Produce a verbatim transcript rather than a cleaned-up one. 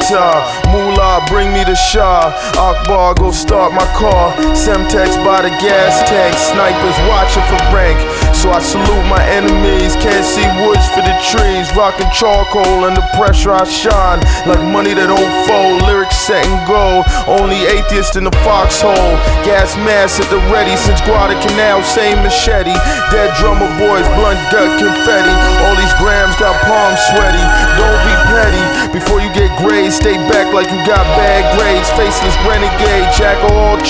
guitar. Moolah, bring me the Shah. Akbar, go start my car. Semtex by the gas tank. Snipers watching for rank. So I salute my enemies. Can't see woods for the trees. Rockin' charcoal under pressure I shine. Like money that don't fold. Lyrics set in gold. Only atheist in the foxhole. Gas mask at the ready. Since Guadalcanal, same machete. Dead drummer boys, blunt duck confetti. All these grams got palms sweaty. Don't be petty. Before you get grades, stay back like you got bad grades. Faceless renegade, jack of all